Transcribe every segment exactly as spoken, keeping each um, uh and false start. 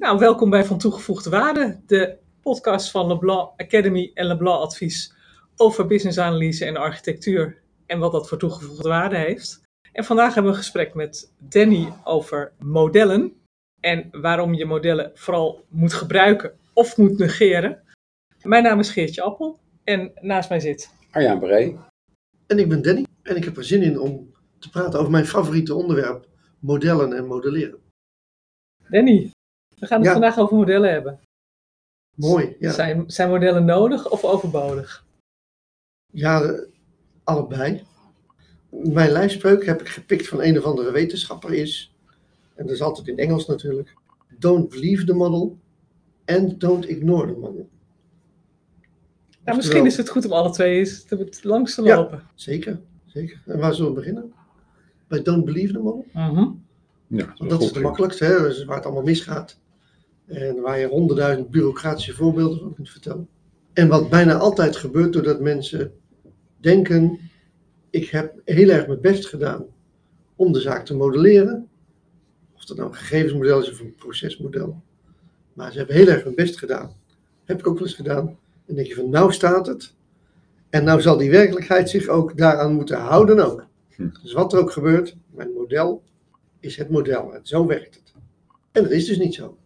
Nou, welkom bij Van Toegevoegde Waarde, de podcast van Leblanc Academy en Leblanc Advies over businessanalyse en architectuur en wat dat voor toegevoegde waarde heeft. En vandaag hebben we een gesprek met Danny over modellen en waarom je modellen vooral moet gebruiken of moet negeren. Mijn naam is Geertje Appel en naast mij zit Arjan Bree. En ik ben Danny en ik heb er zin in om te praten over mijn favoriete onderwerp, modellen en modelleren. Danny. We gaan het Ja. vandaag over modellen hebben. Mooi, ja. Zijn, zijn modellen nodig of overbodig? Ja, de- allebei. Mijn lijfspreuk heb ik gepikt van een of andere wetenschapper is, en dat is altijd in Engels natuurlijk, don't believe the model and don't ignore the model. Nou, misschien Oftewel- is het goed om alle twee eens te, te langs te Ja. lopen. Zeker, zeker. En waar zullen we beginnen? Bij don't believe the model? Mhm. Ja, Want dat is het makkelijkste, hè? Dat is waar het allemaal misgaat. En waar je honderdduizend bureaucratische voorbeelden van kunt vertellen. En wat bijna altijd gebeurt doordat mensen denken, ik heb heel erg mijn best gedaan om de zaak te modelleren. Of dat nou een gegevensmodel is of een procesmodel. Maar ze hebben heel erg hun best gedaan. Heb ik ook wel eens gedaan. En dan denk je van, nou staat het. En nou zal die werkelijkheid zich ook daaraan moeten houden ook. Hm. Dus wat er ook gebeurt, mijn model is het model. En zo werkt het. En dat is dus niet zo.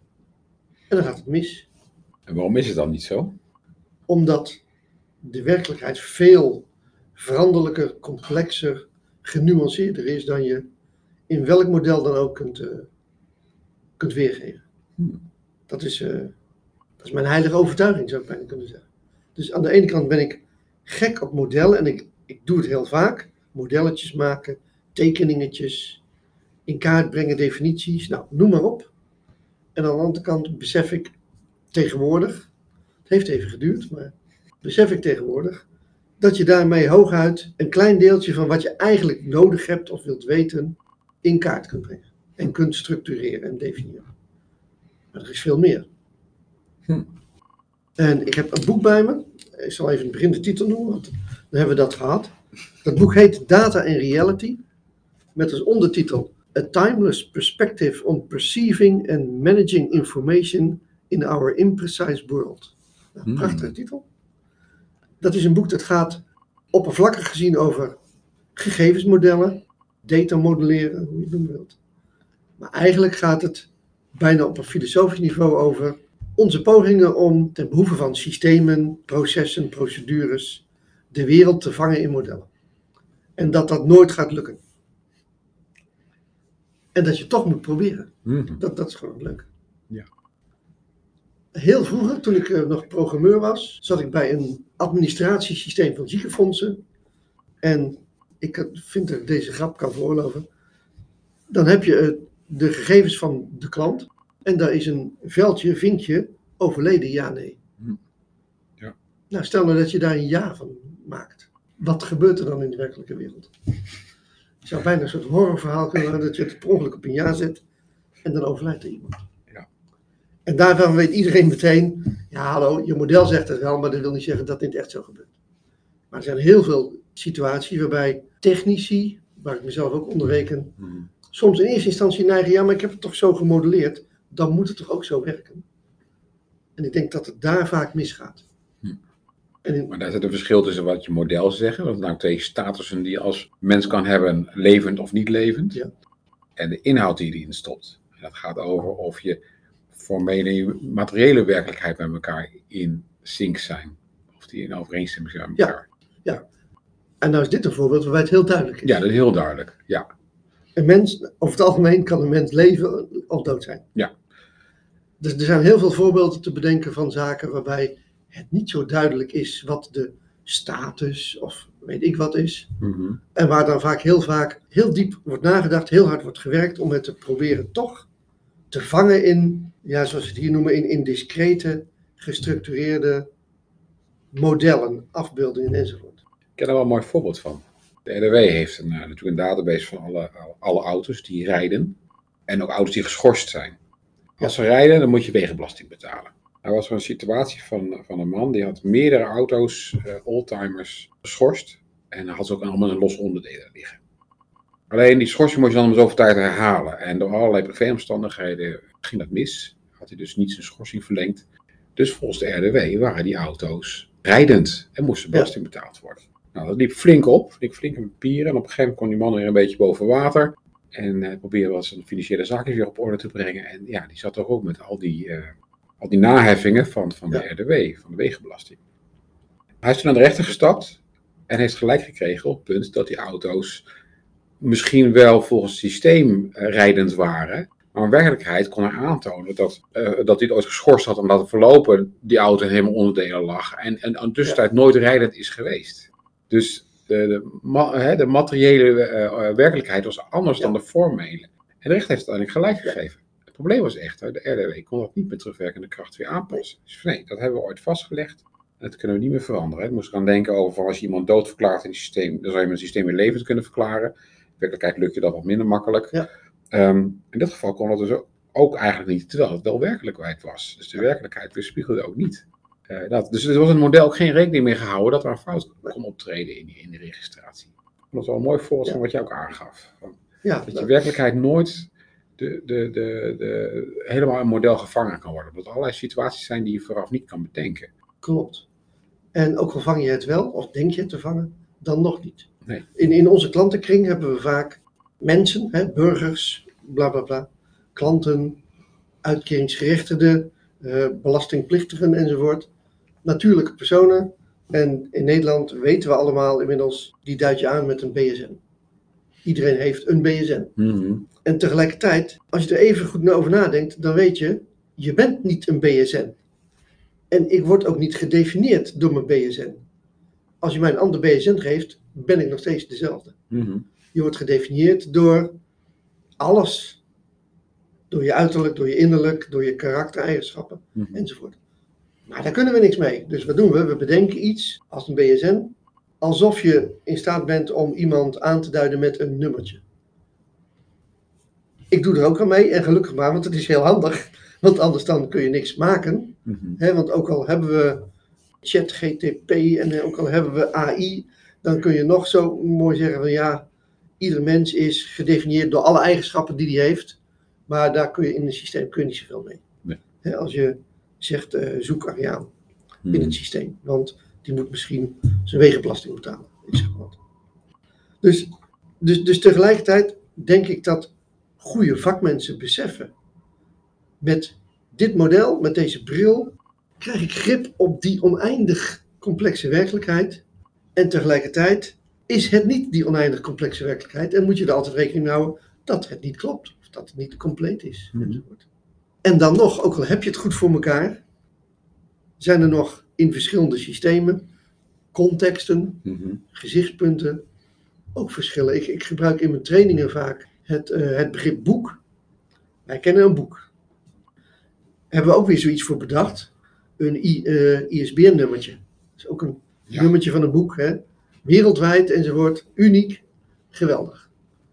En dan gaat het mis. En waarom is het dan niet zo? Omdat de werkelijkheid veel veranderlijker, complexer, genuanceerder is dan je in welk model dan ook kunt, uh, kunt weergeven. Hmm. Dat is, uh, dat is mijn heilige overtuiging, zou ik bijna kunnen zeggen. Dus aan de ene kant ben ik gek op modellen en ik, ik doe het heel vaak. Modelletjes maken, tekeningetjes, in kaart brengen, definities, nou, noem maar op. En aan de andere kant besef ik tegenwoordig, het heeft even geduurd, maar besef ik tegenwoordig, dat je daarmee hooguit een klein deeltje van wat je eigenlijk nodig hebt of wilt weten, in kaart kunt brengen. En kunt structureren en definiëren. Maar er is veel meer. Hm. En ik heb een boek bij me. Ik zal even in het begin de titel noemen, want dan hebben we dat gehad. Dat boek heet Data and Reality. Met als ondertitel A Timeless Perspective on Perceiving and Managing Information in Our Imprecise World. Nou, Hmm. prachtige titel. Dat is een boek dat gaat oppervlakkig gezien over gegevensmodellen, datamodelleren, hoe je het noemen wilt. Maar eigenlijk gaat het bijna op een filosofisch niveau over onze pogingen om ten behoeve van systemen, processen, procedures, de wereld te vangen in modellen. En dat dat nooit gaat lukken. En dat je toch moet proberen. Hmm. Dat, dat is gewoon leuk. Ja. Heel vroeger, toen ik uh, nog programmeur was, zat ik bij een administratiesysteem van ziekenfondsen. En ik vind dat ik deze grap kan veroorloven. Dan heb je uh, de gegevens van de klant. En daar is een veldje, vinkje, overleden, ja, nee. Hmm. Ja. Nou, stel nou dat je daar een ja van maakt. Wat gebeurt er dan in de werkelijke wereld? Je zou bijna een soort horrorverhaal kunnen hebben dat je het per ongeluk op een ja zet. En dan overlijdt er iemand. Ja. En daarvan weet iedereen meteen, ja hallo, je model zegt het wel, maar dat wil niet zeggen dat dit echt zo gebeurt. Maar er zijn heel veel situaties waarbij technici, waar ik mezelf ook onder reken, Hmm. soms in eerste instantie neigen, ja maar ik heb het toch zo gemodelleerd, dan moet het toch ook zo werken. En ik denk dat het daar vaak misgaat. Hmm. En in, Maar daar zit een verschil tussen wat je model zegt, dat zijn nou twee statussen die je als mens kan hebben, levend of niet levend, Ja. en de inhoud die erin stopt. En dat gaat over of je formele materiële werkelijkheid met elkaar in sync zijn. Of die in overeenstemming zijn met Ja. elkaar. en nou is dit een voorbeeld waarbij het heel duidelijk is. Ja, dat is heel duidelijk. Ja. Een mens, over het algemeen kan een mens leven of dood zijn. Ja. Dus er zijn heel veel voorbeelden te bedenken van zaken waarbij het niet zo duidelijk is wat de status of weet ik wat is. Mm-hmm. En waar dan vaak heel vaak heel diep wordt nagedacht, heel hard wordt gewerkt om het te proberen toch te vangen in, ja, zoals we het hier noemen, in, in discrete, gestructureerde modellen, afbeeldingen enzovoort. Ik ken er wel een mooi voorbeeld van. De R D W heeft een, uh, natuurlijk een database van alle, alle auto's die rijden. En ook auto's die geschorst zijn. Als ze rijden, dan moet je wegenbelasting betalen. Nou was er een situatie van, van een man die had meerdere auto's, uh, oldtimers, geschorst. En had ze ook allemaal in losse onderdelen liggen. Alleen die schorsing moest je dan om zoveel tijd herhalen. En door allerlei privéomstandigheden ging dat mis. had hij dus niet zijn schorsing verlengd. Dus volgens de R D W waren die auto's rijdend en moesten belasting betaald worden. Nou, dat liep flink op, liep flink in papieren. En op een gegeven moment kon die man weer een beetje boven water. En uh, probeerde wat zijn financiële zaken weer op orde te brengen. En ja, die zat toch ook met al die, uh, al die naheffingen van, van de ja. R D W, van de wegenbelasting. Hij is toen aan de rechter gestapt en heeft gelijk gekregen op het punt dat die auto's misschien wel volgens het systeem uh, rijdend waren. Maar in werkelijkheid kon hij aantonen dat, uh, dat hij het ooit geschorst had en dat er voorlopen die auto helemaal onderdelen lag. En, en aan de tussentijd ja. nooit rijdend is geweest. Dus de, de, ma, hè, de materiële uh, werkelijkheid was anders ja. dan de formele. En de rechter heeft het uiteindelijk gelijk gegeven. Het probleem was echter, de R D W kon dat niet met terugwerkende kracht weer aanpassen. Dus nee, dat hebben we ooit vastgelegd. En dat kunnen we niet meer veranderen. Ik moest gaan denken over van als je iemand dood verklaart in het systeem, dan zou je met het systeem weer levend kunnen verklaren. In werkelijkheid lukt je dat wat minder makkelijk. Ja. Um, in dit geval kon het dus ook eigenlijk niet, terwijl het wel werkelijkheid was. Dus de werkelijkheid weerspiegelde ook niet. Uh, dat, dus er was in het model ook geen rekening mee gehouden dat er een fout kon optreden in, die, in de registratie. Dat is wel een mooi voorbeeld van wat je ook aangaf. Van, ja, dat, dat je werkelijkheid nooit de, de, de, de, helemaal een model gevangen kan worden. Dat er allerlei situaties zijn die je vooraf niet kan bedenken. Klopt. En ook al vang je het wel, of denk je het te vangen, dan nog niet. Nee. In, in onze klantenkring hebben we vaak mensen, hè, burgers, bla bla bla, klanten, uitkeringsgerechtigden, uh, belastingplichtigen enzovoort. Natuurlijke personen. En in Nederland weten we allemaal inmiddels, die duid je aan met een B S N. Iedereen heeft een B S N. Mm-hmm. En tegelijkertijd, als je er even goed over nadenkt, dan weet je, je bent niet een B S N. En ik word ook niet gedefinieerd door mijn B S N. Als je mij een ander B S N geeft, ben ik nog steeds dezelfde. Mm-hmm. Je wordt gedefinieerd door alles. Door je uiterlijk, door je innerlijk, door je karaktereigenschappen, mm-hmm. enzovoort. Maar daar kunnen we niks mee. Dus wat doen we? We bedenken iets als een B S N, alsof je in staat bent om iemand aan te duiden met een nummertje. Ik doe er ook aan mee, en gelukkig maar, want het is heel handig. Want anders dan kun je niks maken. Mm-hmm. He, want ook al hebben we ChatGPT en ook al hebben we A I, dan kun je nog zo mooi zeggen van ja, ieder mens is gedefinieerd door alle eigenschappen die hij heeft. Maar daar kun je in het systeem kun je niet zoveel mee. Nee. He, als je zegt uh, zoek Ariaan mm. in het systeem. Want die moet misschien zijn wegenbelasting betalen. Ik zeg wat. Dus, dus, dus tegelijkertijd denk ik dat goede vakmensen beseffen. Met dit model, met deze bril, krijg ik grip op die oneindig complexe werkelijkheid. En tegelijkertijd is het niet die oneindig complexe werkelijkheid. En moet je er altijd rekening mee houden dat het niet klopt. Of dat het niet compleet is. Mm-hmm. En dan nog, ook al heb je het goed voor elkaar, zijn er nog in verschillende systemen, contexten, mm-hmm. gezichtspunten, ook verschillen. Ik, ik gebruik in mijn trainingen vaak het, uh, het begrip boek. Wij kennen een boek. Hebben we ook weer zoiets voor bedacht. Een I, uh, I S B N-nummertje. Dat is ook een ja. nummertje van een boek. Hè? Wereldwijd enzovoort. Uniek. Geweldig.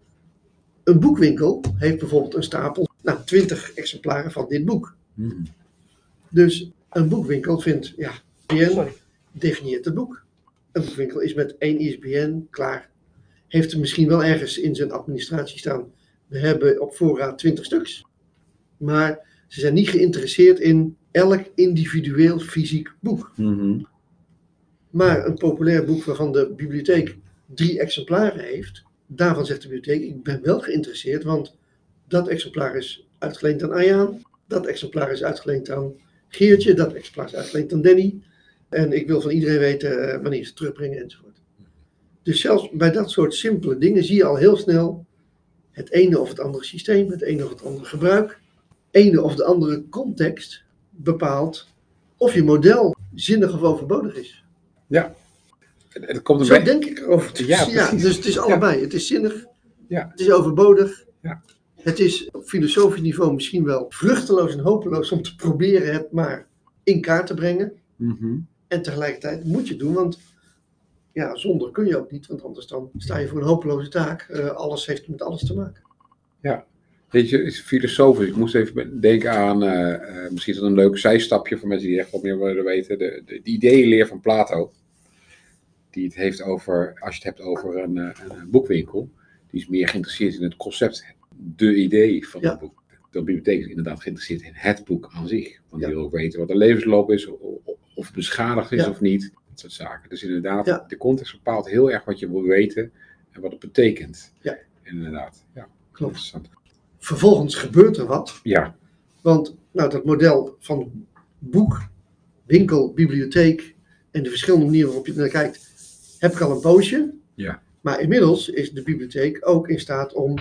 Een boekwinkel heeft bijvoorbeeld een stapel, nou, twintig exemplaren van dit boek. Mm-hmm. Dus een boekwinkel vindt, ja, I S B N definieert het boek. Een boekwinkel is met één I S B N klaar. Heeft er misschien wel ergens in zijn administratie staan, we hebben op voorraad twintig stuks. Maar ze zijn niet geïnteresseerd in elk individueel fysiek boek. Mm-hmm. Maar een populair boek waarvan de bibliotheek drie exemplaren heeft, daarvan zegt de bibliotheek, ik ben wel geïnteresseerd, want dat exemplaar is uitgeleend aan Ayaan, dat exemplaar is uitgeleend aan Geertje, dat exemplaar is uitgeleend aan Danny. En ik wil van iedereen weten uh, wanneer ze terugbrengen enzovoort. Dus zelfs bij dat soort simpele dingen zie je al heel snel het ene of het andere systeem, het ene of het andere gebruik, ene of de andere context bepaalt of je model zinnig of overbodig is. Ja. Het komt Zo denk ik erover. Dus, ja, ja, dus het is allebei. Ja. Het is zinnig, ja. Het is overbodig. Ja. Het is op filosofisch niveau misschien wel vruchteloos en hopeloos om te proberen het maar in kaart te brengen. Mm-hmm. En tegelijkertijd moet je het doen, want ja, zonder kun je ook niet, want anders dan sta je voor een hopeloze taak. Uh, alles heeft met alles te maken. Ja, weet je, het is filosofisch. Ik moest even denken aan, uh, uh, misschien is dat een leuk zijstapje voor mensen die echt wat meer willen weten, de, de, de ideeënleer van Plato. Die het heeft over, als je het hebt over een, een boekwinkel, die is meer geïnteresseerd in het concept, de idee van ja. het boek. De bibliotheek is inderdaad geïnteresseerd in het boek aan zich. Want Ja. die wil ook weten wat de levensloop is, of, of het beschadigd is Ja. of niet. Dat soort zaken. Dus inderdaad, Ja. de context bepaalt heel erg wat je wil weten en wat het betekent. Ja. Inderdaad, ja. Klopt. Interessant. Vervolgens gebeurt er wat. Ja, Want nou, dat model van boek, winkel, bibliotheek en de verschillende manieren waarop je er naar kijkt, heb ik al een poosje. ja. Maar inmiddels is de bibliotheek ook in staat om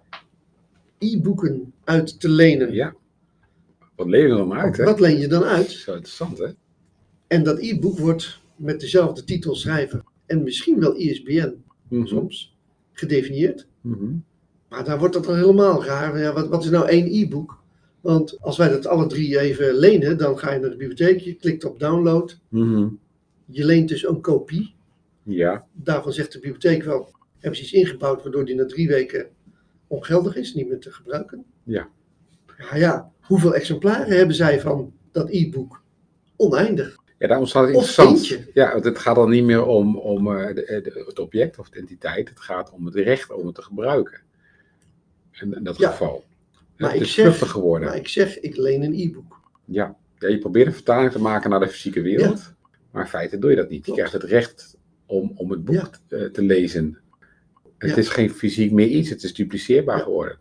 e-boeken uit te lenen. ja. Wat leven er dan uit, hè? Wat leen je dan uit? Zo interessant, hè? En dat e-book wordt met dezelfde titel, schrijver en misschien wel I S B N Mhm. soms gedefinieerd. Mhm. Maar daar wordt het dan helemaal raar. Ja, wat, wat is nou één e-book? Want als wij dat alle drie even lenen, dan ga je naar de bibliotheek, je klikt op download, Mhm. je leent dus een kopie. Ja, Daarvan zegt de bibliotheek wel, hebben ze iets ingebouwd waardoor die na drie weken ongeldig is, niet meer te gebruiken. ja. Ja, ja, hoeveel exemplaren hebben zij van dat e-book? Oneindig. Ja, daar ontstaat het Of interessant. eentje. Ja, want het gaat dan niet meer om, om eh, de, de- het object of de entiteit. Het gaat om het recht om het te gebruiken. In, in dat Ja. geval. Maar het ik is zeg- vluchtig geworden. Maar ik zeg, ik leen een e-book. Ja. ja, je probeert een vertaling te maken naar de fysieke wereld. Maar in feite doe je dat niet. Je Klopt. krijgt het recht om, om het boek Ja. te, te lezen. Het Ja. is geen fysiek meer iets. Het is dupliceerbaar Ja. geworden.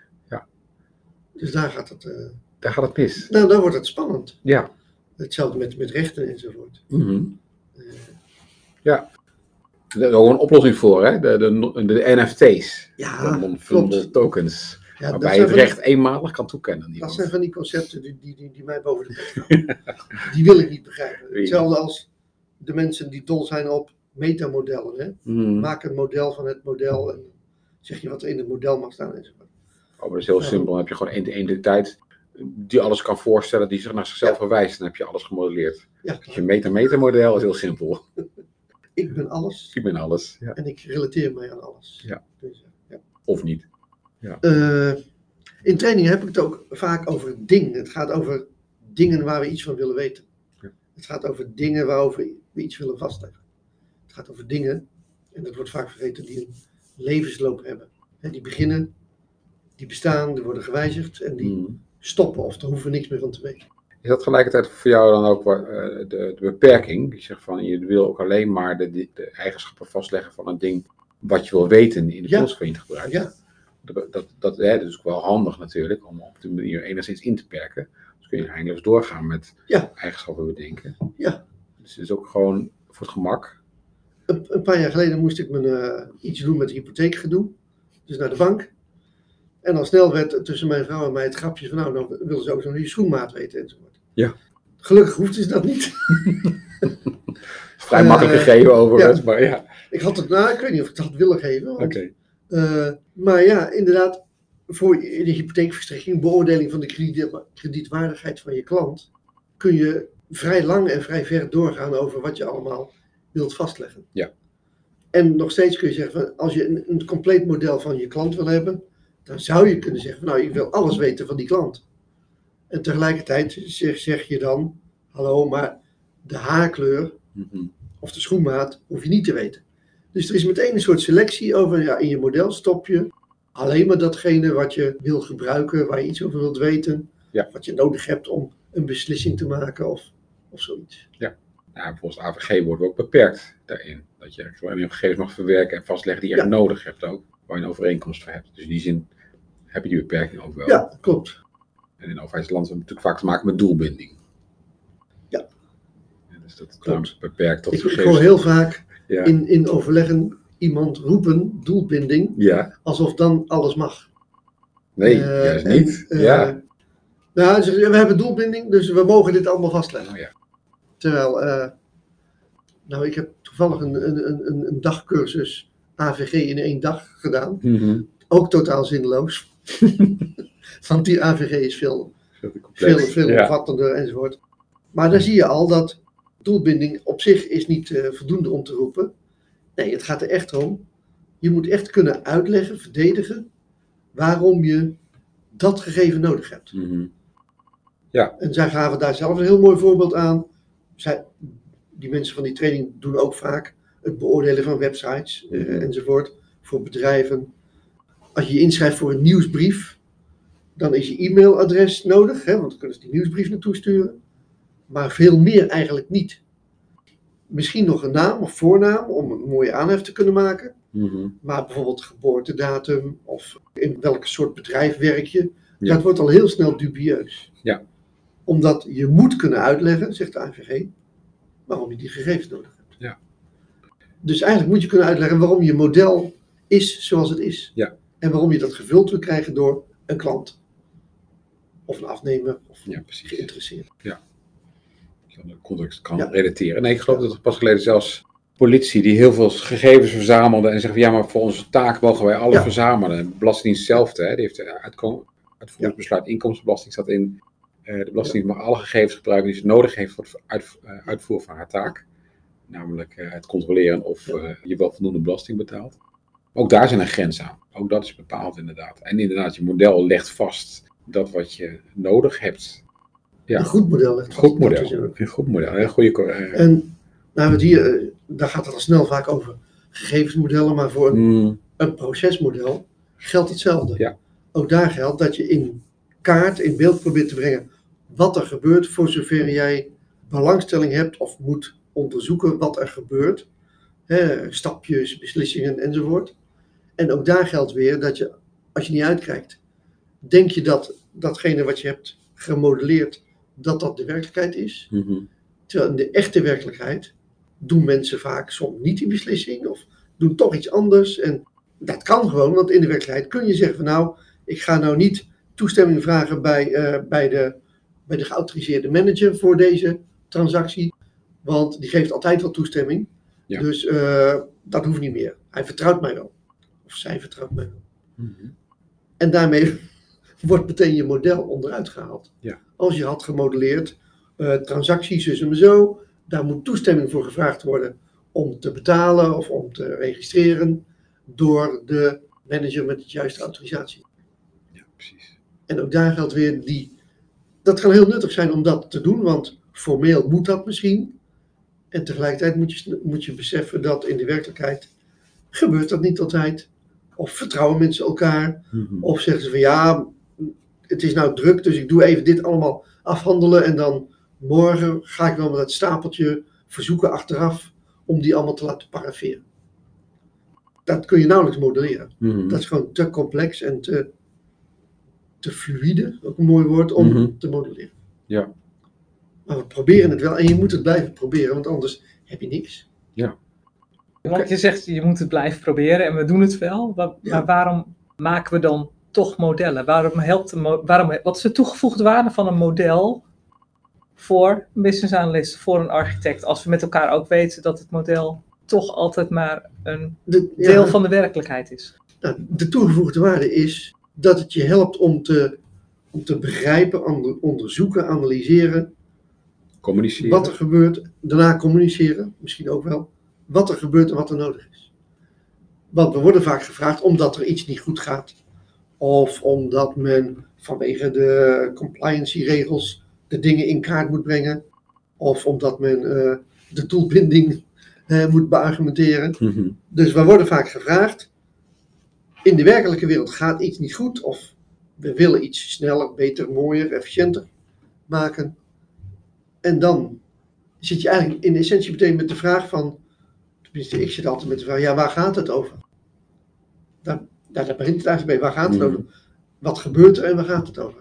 Dus daar gaat het, eh, Daar gaat het mis. nou dan wordt het spannend. Ja. Hetzelfde met, met rechten enzovoort. Mhm. Eh, Ja. Er is ook een oplossing voor, hè? De, de, de N F T's. ja, de non-fungible klopt. tokens. Ja, dat, waarbij je zijn het van, recht eenmalig kan toekennen. aan dat iemand. zijn van die concepten die, die, die, die mij boven de pet gaan. Die wil ik niet begrijpen. Wie? Hetzelfde als de mensen die dol zijn op metamodellen. Hè? Mhm. Maak een model van het model en zeg je wat er in het model mag staan enzovoort. Oh, maar dat is heel Ja. simpel. Dan heb je gewoon één entiteit die alles kan voorstellen, die zich naar zichzelf Ja. verwijst. Dan heb je alles gemodelleerd. Ja, Dus je meta-meta-model is heel simpel. ik ben alles Ik ben alles. Ja. en ik relateer mij aan alles. Ja. Dus, ja. Of niet. Eh, in training heb ik het ook vaak over dingen. Het gaat over dingen waar we iets van willen weten. Ja. Het gaat over dingen waarover we iets willen vastleggen. Het gaat over dingen, en dat wordt vaak vergeten, die een levensloop hebben. Hè, die beginnen, die bestaan, die worden gewijzigd en die Mhm. stoppen of daar hoeven we niks meer van te weten. Is dat tegelijkertijd voor jou dan ook eh, de, de beperking? Je zegt van, je wil ook alleen maar de, de, de eigenschappen vastleggen van een ding wat je wil weten in de Ja. context waarin je het gebruikt. Ja, Dat, dat, dat, hè, dat is ook wel handig natuurlijk, om op die manier enigszins in te perken. Dus kun je eindeloos doorgaan met Ja. eigenschappen bedenken. Ja. Dus het is ook gewoon voor het gemak. een, een paar jaar geleden moest ik mijn, eh, iets doen met hypotheekgedoe. Dus naar de bank. En al snel werd tussen mijn vrouw en mij het grapje van, nou, dan willen ze ook zo'n je schoenmaat weten enzovoort. Ja. Gelukkig hoefde ze dat niet. Vrij Eh, makkelijk gegeven overigens, maar ja. Ik had het, nou, ik weet niet of ik het had willen geven. want, Oké. eh, maar ja, inderdaad, voor de hypotheekverstrekking, beoordeling van de krediet- kredietwaardigheid van je klant, kun je vrij lang en vrij ver doorgaan over wat je allemaal wilt vastleggen. Ja. En nog steeds kun je zeggen, van, als je een, een compleet model van je klant wil hebben, dan zou je kunnen zeggen, van, nou, ik wil alles weten van die klant. En tegelijkertijd zeg, zeg je dan, hallo, maar de haarkleur Mhm. of de schoenmaat hoef je niet te weten. Dus er is meteen een soort selectie over, ja, in je model stop je alleen maar datgene wat je wil gebruiken, waar je iets over wilt weten, Ja. wat je nodig hebt om een beslissing te maken of, of zoiets. Nou, volgens de A V G worden we ook beperkt daarin. Dat je alleen gegevens mag verwerken en vastleggen die je echt Ja. nodig hebt ook. Waar je een overeenkomst voor hebt. Dus in die zin heb je die beperking ook wel. Ja, klopt. En in overheidsland hebben we natuurlijk vaak te maken met doelbinding. Ja. Ja, dus dat Klopt. is beperkt tot Ik, ik gegevens. hoor heel vaak Ja. in, in overleggen iemand roepen, doelbinding, ja, alsof dan alles mag. nee, Eh, juist en, niet. eh, ja. Nou, ze zeggen, we hebben doelbinding, dus we mogen dit allemaal vastleggen. Oh, ja. Terwijl, eh, nou, ik heb toevallig een, een, een, een dagcursus A V G in één dag gedaan. Mhm. Ook totaal zinloos. Want die A V G is veel, Veel te veel, complex. veel Ja. omvattender enzovoort. Maar dan zie je al dat doelbinding op zich is niet eh, voldoende om te roepen. Nee, het gaat er echt om. Je moet echt kunnen uitleggen, verdedigen, waarom je dat gegeven nodig hebt. Mhm. En zij gaven daar zelf een heel mooi voorbeeld aan. Zij, die mensen van die training doen ook vaak het beoordelen van websites eh, Mhm. enzovoort voor bedrijven. Als je je inschrijft voor een nieuwsbrief, Dan is je e-mailadres nodig, hè, want dan kunnen ze die nieuwsbrief naartoe sturen. Maar veel meer eigenlijk niet. Misschien nog een naam of voornaam om een mooie aanhef te kunnen maken. Mm-hmm. Maar bijvoorbeeld geboortedatum of in welke soort bedrijf werk je. Ja. Dat wordt al heel snel dubieus. Ja. Omdat je moet kunnen uitleggen, zegt de A V G, waarom je die gegevens nodig hebt. Ja. Dus eigenlijk moet je kunnen uitleggen waarom je model is zoals het is. Ja. En waarom je dat gevuld wil krijgen door een klant. Of een afnemer of Ja, precies. geïnteresseerd. Ja. Dat je aan de context kan Ja. relateren. Nee, ik geloof dat er pas geleden zelfs politie die heel veel gegevens verzamelde en zeggen van ja, maar voor onze taak mogen wij alles Ja. verzamelen. De Belastingdienst zelf, hè, die heeft de uitkom- uitvoeringsbesluit inkomstenbelasting staat in. Uh, de Belastingdienst mag alle gegevens gebruiken die ze nodig heeft voor het uit, uh, uitvoeren van haar taak. Namelijk uh, het controleren of uh, je wel voldoende belasting betaalt. Ook daar zijn er grenzen aan. Ook dat is bepaald inderdaad. En inderdaad, je model legt vast dat wat je nodig hebt. Ja. Een goed model. Een goed model. Een goed model. Een goede, uh, en nou, het hier, uh, daar gaat het al snel vaak over gegevensmodellen, maar voor een, mm, een procesmodel geldt hetzelfde. Ja. Ook daar geldt dat je in kaart, in beeld probeert te brengen wat er gebeurt voor zover jij belangstelling hebt of moet onderzoeken wat er gebeurt. Hè, stapjes, beslissingen enzovoort. En ook daar geldt weer dat je, als je niet uitkijkt, denk je dat datgene wat je hebt gemodelleerd, dat dat de werkelijkheid is. mm-hmm. Terwijl in de echte werkelijkheid doen mensen vaak soms niet die beslissing of doen toch iets anders. En dat kan gewoon, want in de werkelijkheid kun je zeggen van nou, ik ga nou niet toestemming vragen bij, uh, bij, de, bij de geautoriseerde manager voor deze transactie, want die geeft altijd wel toestemming. Ja. Dus uh, dat hoeft niet meer. Hij vertrouwt mij wel. Of zij vertrouwt mij wel. Mm-hmm. En daarmee wordt meteen je model onderuit gehaald. Ja. Als je had gemodelleerd, uh, transacties dus en zo, daar moet toestemming voor gevraagd worden om te betalen of om te registreren door de manager met de juiste autorisatie. Ja, precies. En ook daar geldt weer die, dat kan heel nuttig zijn om dat te doen, want formeel moet dat misschien. En tegelijkertijd moet je, moet je beseffen dat in de werkelijkheid gebeurt dat niet altijd. Of vertrouwen mensen elkaar. Mm-hmm. Of zeggen ze van ja, het is nou druk, dus ik doe even dit allemaal afhandelen. En dan morgen ga ik wel met het stapeltje verzoeken achteraf om die allemaal te laten parafferen. Dat kun je nauwelijks modelleren. Mm-hmm. Dat is gewoon te complex en te, te fluïde, ook een mooi woord, om Mm-hmm. te modelleren. Ja. Maar we proberen het wel en je moet het blijven proberen, want anders heb je niks. Ja. Want je zegt, je moet het blijven proberen en we doen het wel. Maar, Ja. maar waarom maken we dan toch modellen? Waarom helpt een mo- waarom, wat is de toegevoegde waarde van een model voor een business analyst, voor een architect? Als we met elkaar ook weten dat het model toch altijd maar een De, ja, deel van de werkelijkheid is. nou, de toegevoegde waarde is dat het je helpt om te, om te begrijpen, onder, onderzoeken, analyseren Communiceren. wat er gebeurt, daarna communiceren, misschien ook wel, wat er gebeurt en wat er nodig is. Want we worden vaak gevraagd omdat er iets niet goed gaat. Of omdat men vanwege de compliance-regels de dingen in kaart moet brengen. Of omdat men uh, de doelbinding uh, moet beargumenteren. Mm-hmm. Dus we worden vaak gevraagd, in de werkelijke wereld gaat iets niet goed. Of we willen iets sneller, beter, mooier, efficiënter maken. En dan zit je eigenlijk in essentie meteen met de vraag van, tenminste ik zit altijd met de vraag, ja waar gaat het over? Daar, daar, daar begint het eigenlijk mee, waar gaat het Mm-hmm. over? Wat gebeurt er en waar gaat het over?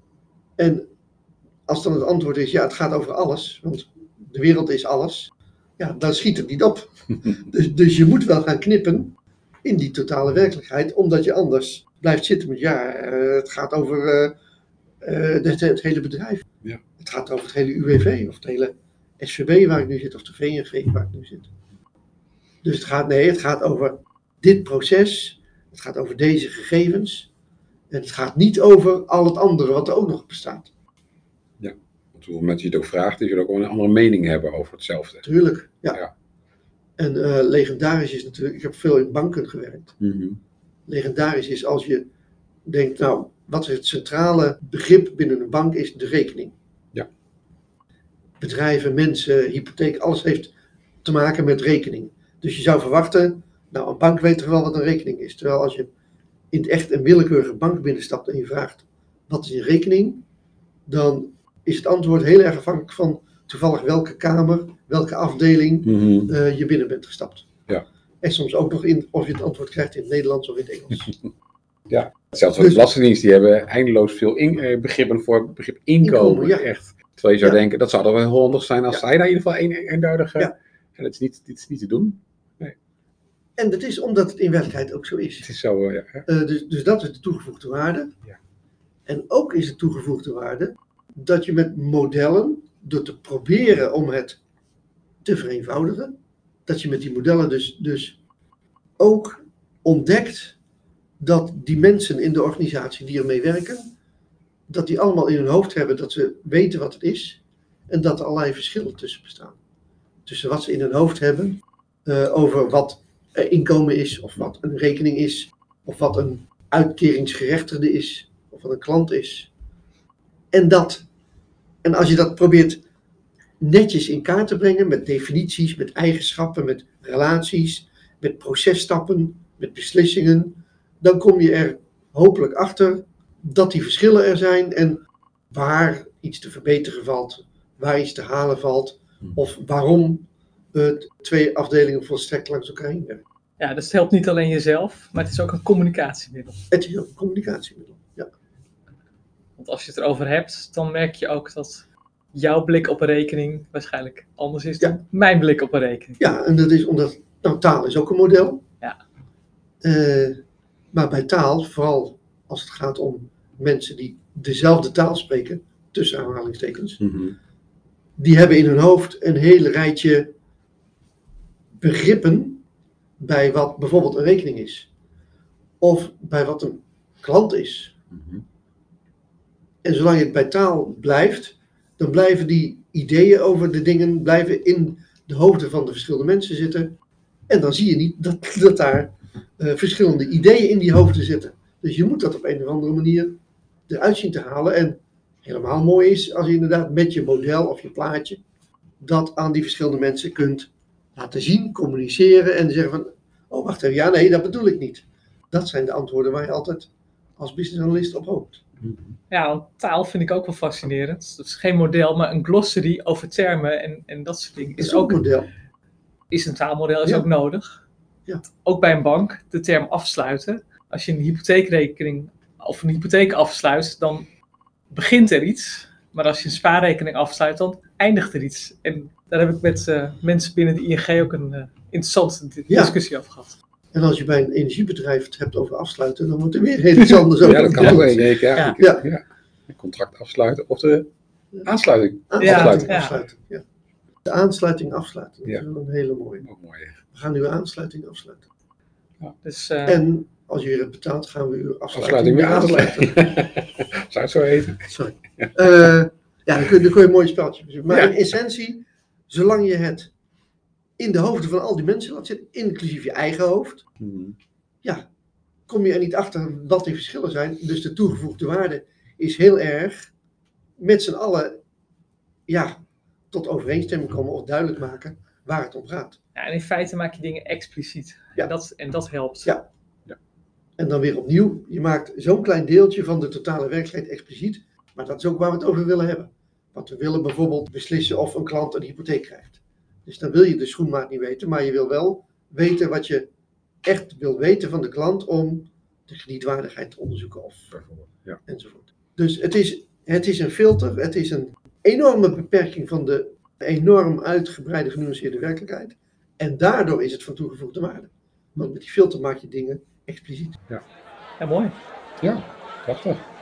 En als dan het antwoord is, ja het gaat over alles, want de wereld is alles, ja dan schiet het niet op. dus, dus je moet wel gaan knippen in die totale werkelijkheid, omdat je anders blijft zitten met, ja uh, het gaat over uh, uh, het, het hele bedrijf. Ja. Het gaat over het hele U W V of het hele S V B waar ik nu zit of de V N G waar ik nu zit. Dus het gaat, nee, het gaat over dit proces, het gaat over deze gegevens en het gaat niet over al het andere wat er ook nog bestaat. Ja, want hoeveel mensen je het ook vraagt, die zullen ook wel een andere mening hebben over hetzelfde. Tuurlijk, ja. Ja. En uh, legendarisch is natuurlijk, ik heb veel in banken gewerkt. Mm-hmm. Legendarisch is als je denkt, nou, wat is het centrale begrip binnen een bank is de rekening. Ja. Bedrijven, mensen, hypotheek, alles heeft te maken met rekening. Dus je zou verwachten, nou een bank weet toch wel wat een rekening is. Terwijl als je in het echt een willekeurige bank binnenstapt en je vraagt, wat is een rekening, dan is het antwoord heel erg afhankelijk van toevallig welke kamer, welke afdeling Mhm. uh, je binnen bent gestapt. Ja. En soms ook nog in of je het antwoord krijgt in het Nederlands of in het Engels. Ja, zelfs ook de Dus- Belastingdienst, die hebben eindeloos veel in, eh, begrippen voor begrip inkomen. Inkomen, ja. Echt. Terwijl je zou Ja. denken, dat zou toch wel heel handig zijn als Ja. zij daar in ieder geval een, eenduidige... Ja. En dat is niet, dit is niet te doen. En dat is omdat het in werkelijkheid ook zo is. Het is zo, uh, ja. hè? Uh, dus, dus dat is de toegevoegde waarde. Ja. En ook is de toegevoegde waarde dat je met modellen, door te proberen om het te vereenvoudigen, dat je met die modellen dus, dus ook ontdekt dat die mensen in de organisatie die ermee werken, dat die allemaal in hun hoofd hebben dat ze weten wat het is en dat er allerlei verschillen tussen bestaan. Tussen wat ze in hun hoofd hebben uh, over wat er inkomen is, of wat een rekening is, of wat een uitkeringsgerechtigde is, of wat een klant is. En dat, en als je dat probeert netjes in kaart te brengen met definities, met eigenschappen, met relaties, met processtappen, met beslissingen, dan kom je er hopelijk achter dat die verschillen er zijn en waar iets te verbeteren valt, waar iets te halen valt, of waarom uh, twee afdelingen volstrekt langs elkaar heen werken. Ja, dus het helpt niet alleen jezelf, maar het is ook een communicatiemiddel. Het is ook een communicatiemiddel, ja. Want als je het erover hebt, dan merk je ook dat jouw blik op een rekening waarschijnlijk anders is dan Ja. mijn blik op een rekening. Ja, en dat is omdat, nou, taal is ook een model. Ja. Uh, maar bij taal, vooral als het gaat om mensen die dezelfde taal spreken, tussen aanhalingstekens, Mm-hmm. die hebben in hun hoofd een hele rijtje begrippen bij wat bijvoorbeeld een rekening is. Of bij wat een klant is. Mm-hmm. En zolang je het bij taal blijft, dan blijven die ideeën over de dingen blijven in de hoofden van de verschillende mensen zitten. En dan zie je niet dat, dat daar uh, verschillende ideeën in die hoofden zitten. Dus je moet dat op een of andere manier eruit zien te halen. En helemaal mooi is als je inderdaad met je model of je plaatje dat aan die verschillende mensen kunt laten zien, communiceren en zeggen van, oh wacht even, ja nee, dat bedoel ik niet. Dat zijn de antwoorden waar je altijd als business analyst op hoopt. Ja, want taal vind ik ook wel fascinerend. Dat is geen model, maar een glossary over termen en, en dat soort dingen Dat is is ook ook een model. is een taalmodel is Ja. ook nodig. Ja. Ook bij een bank, de term afsluiten. Als je een hypotheekrekening of een hypotheek afsluit, dan begint er iets. Maar als je een spaarrekening afsluit, dan eindigt er iets. En daar heb ik met uh, mensen binnen de I N G ook een uh, interessante Ja. discussie over gehad. En als je bij een energiebedrijf het hebt over afsluiten, dan wordt er weer heel iets anders over. Ja, dat kan ook wel. Ja, ja. Ja. Ja. Ja. Een contract afsluiten of de aansluiting. Aansluiting Ja. afsluiten. Ja. De aansluiting afsluiten. Dat Ja. is wel een hele mooie. Ook mooi. hè. We gaan uw aansluiting afsluiten. Dus, uh, En als u het betaalt, gaan we uw Afsluiting afsluiting, weer weer aansluiten. aansluiten. Zou het zo heten? Sorry. Uh, ja, dan kun, je, dan kun je een mooi speltje bezoeken. Maar Ja. in essentie, zolang je het in de hoofden van al die mensen laat zitten, inclusief je eigen hoofd, Mm-hmm. ja, kom je er niet achter wat die verschillen zijn. Dus de toegevoegde waarde is heel erg met z'n allen ja, tot overeenstemming komen of duidelijk maken waar het om gaat. ja, en in feite maak je dingen expliciet. Ja. En, dat, en dat helpt. Ja. En dan weer opnieuw, je maakt zo'n klein deeltje van de totale werkelijkheid expliciet, maar dat is ook waar we het over willen hebben. Want we willen bijvoorbeeld beslissen of een klant een hypotheek krijgt. Dus dan wil je de schoenmaat niet weten, maar je wil wel weten wat je echt wil weten van de klant om de kredietwaardigheid te onderzoeken of Bijvoorbeeld. Ja. enzovoort. Dus het is, het is een filter, het is een enorme beperking van de enorm uitgebreide genuanceerde werkelijkheid. En daardoor is het van toegevoegde waarde. Want met die filter maak je dingen expliciet. Ja, mooi. Ja, prachtig.